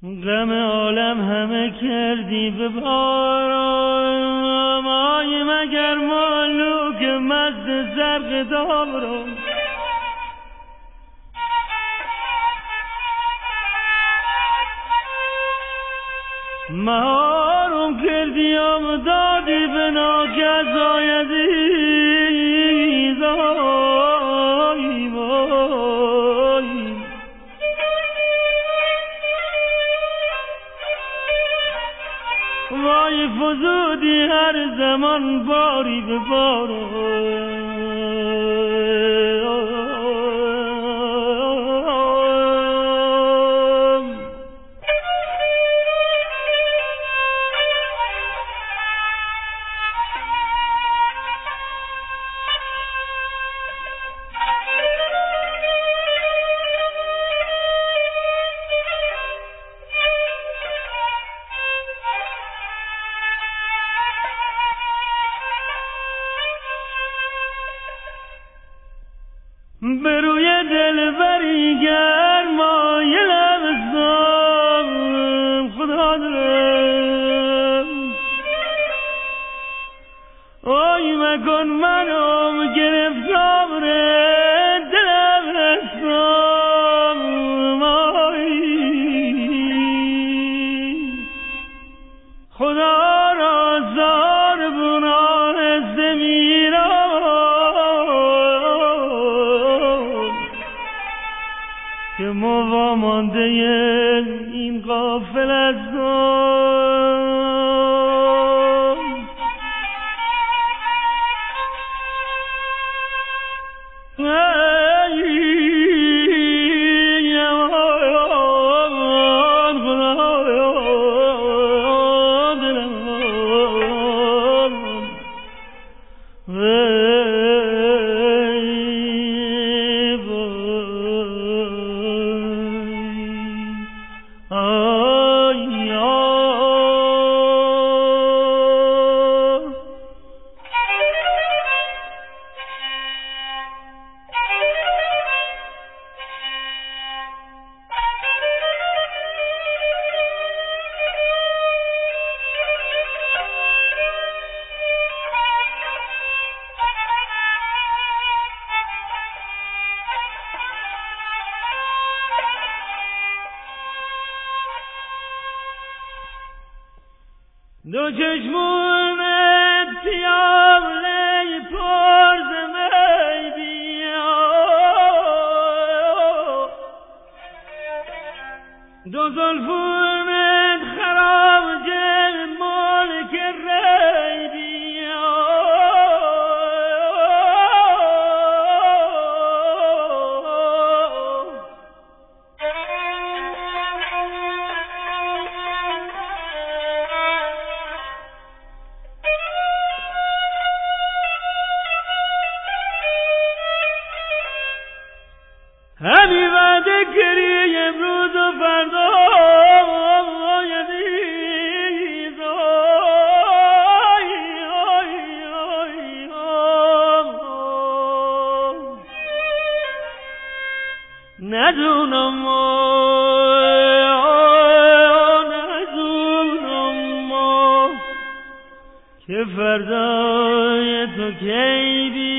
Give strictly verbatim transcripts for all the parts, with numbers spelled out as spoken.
غم عالم همه کردی به بارم، آی مگر مالوک مست زرق دارم. مهارم کردی ام دادی به ناکزایدی زای وای، وای فزودی هر زمان باری به بارم. به روی دلبری گرمای لبستان خدا دارم، آی مکن منم گرفتار دلم رستم، آی خدا را زار بناهسته میرم که موامانده این غافل هستم. دو چشمونت پیاله پر ز می بیا، دو زلفونت خراج ملک ری بیا، همی وعده کردی امروز و فردا یدیز، آی آی آی آی ندونم ندونم که فردای تو کی بی.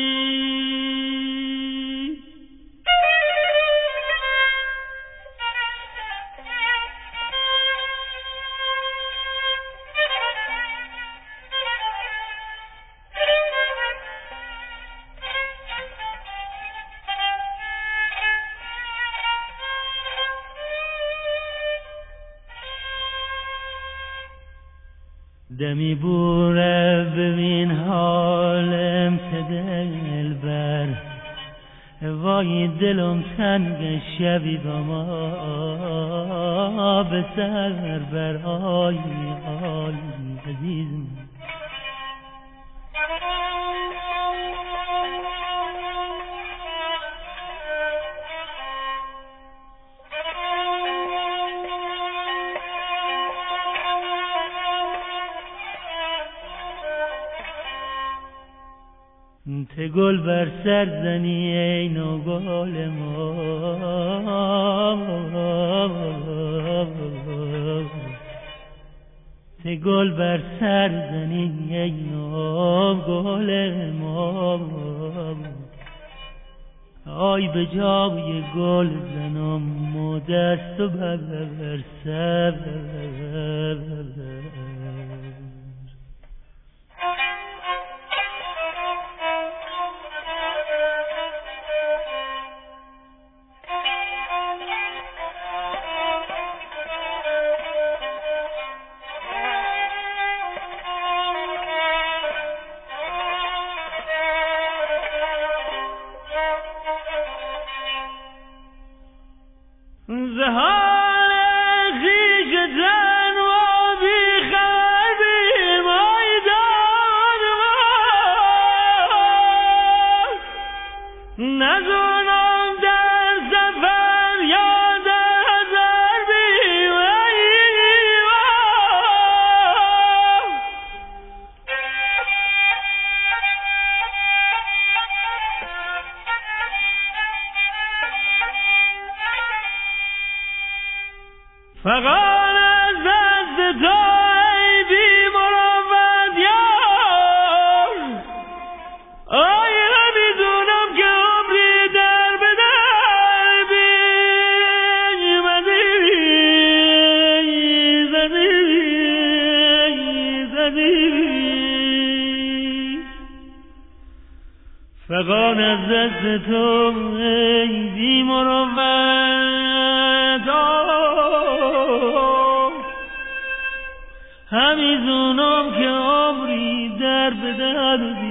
دمی بوره ببین حالم که دل بر، وای دلم تنگ شبی با ما به سر بر، آی آی عزیزم. ته گل بر سر زنی ای نوگل ما، ته گل بر سر زنی ای نوگل ما، آی به جای گل زنم و دست و بر سر. زهان خیشتن و بیخردی مایدان نزونم در سفر یا در هزار فقط از دست تو ای بی مروت یار، آی نمیدونم که عمری در به در بی زدی زدی زدی، فقط از دست تو ای بی مروت همیدونم که عمری در به در